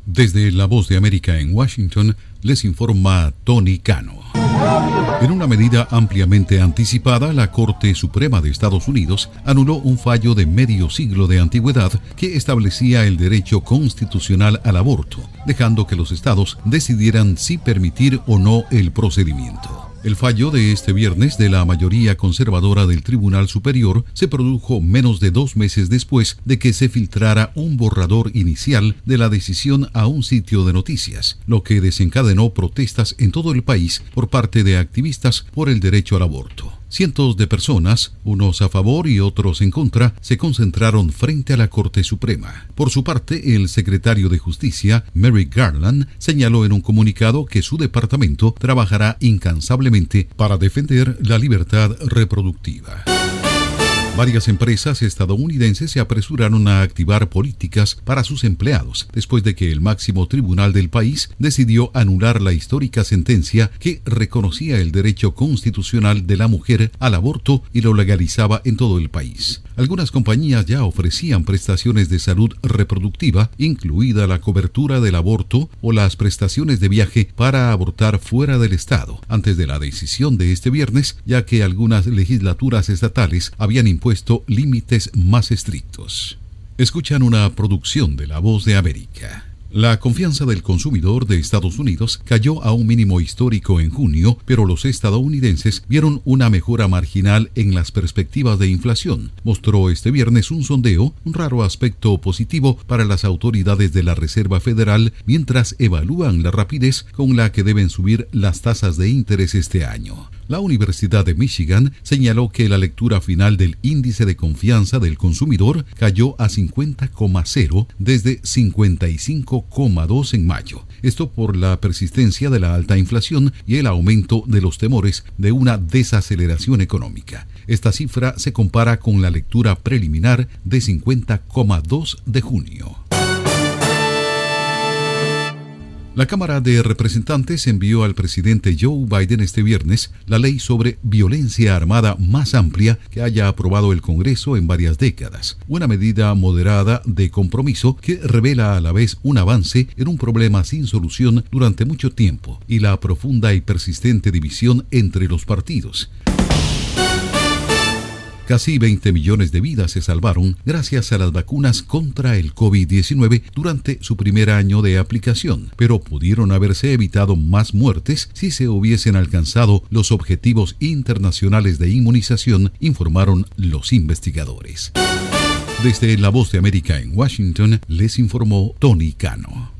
Desde La Voz de América en Washington, les informa Tony Cano. En una medida ampliamente anticipada, la Corte Suprema de Estados Unidos anuló un fallo de medio siglo de antigüedad que establecía el derecho constitucional al aborto, dejando que los estados decidieran si permitir o no el procedimiento. El fallo de este viernes de la mayoría conservadora del Tribunal Superior se produjo menos de 2 meses después de que se filtrara un borrador inicial de la decisión a un sitio de noticias, lo que desencadenó protestas en todo el país por parte de activistas por el derecho al aborto. Cientos de personas, unos a favor y otros en contra, se concentraron frente a la Corte Suprema. Por su parte, el secretario de Justicia, Merrick Garland, señaló en un comunicado que su departamento trabajará incansablemente para defender la libertad reproductiva. Varias empresas estadounidenses se apresuraron a activar políticas para sus empleados después de que el máximo tribunal del país decidió anular la histórica sentencia que reconocía el derecho constitucional de la mujer al aborto y lo legalizaba en todo el país. Algunas compañías ya ofrecían prestaciones de salud reproductiva, incluida la cobertura del aborto o las prestaciones de viaje para abortar fuera del estado, antes de la decisión de este viernes, ya que algunas legislaturas estatales habían impuesto límites más estrictos. Escuchan una producción de La Voz de América. La confianza del consumidor de Estados Unidos cayó a un mínimo histórico en junio, pero los estadounidenses vieron una mejora marginal en las perspectivas de inflación. Mostró este viernes un sondeo, un raro aspecto positivo para las autoridades de la Reserva Federal mientras evalúan la rapidez con la que deben subir las tasas de interés este año. La Universidad de Michigan señaló que la lectura final del índice de confianza del consumidor cayó a 50,0 desde 55,2 en mayo. Esto por la persistencia de la alta inflación y el aumento de los temores de una desaceleración económica. Esta cifra se compara con la lectura preliminar de 50,2 de junio. La Cámara de Representantes envió al presidente Joe Biden este viernes la ley sobre violencia armada más amplia que haya aprobado el Congreso en varias décadas. Una medida moderada de compromiso que revela a la vez un avance en un problema sin solución durante mucho tiempo y la profunda y persistente división entre los partidos. Casi 20 millones de vidas se salvaron gracias a las vacunas contra el COVID-19 durante su primer año de aplicación, pero pudieron haberse evitado más muertes si se hubiesen alcanzado los objetivos internacionales de inmunización, informaron los investigadores. Desde La Voz de América en Washington, les informó Tony Cano.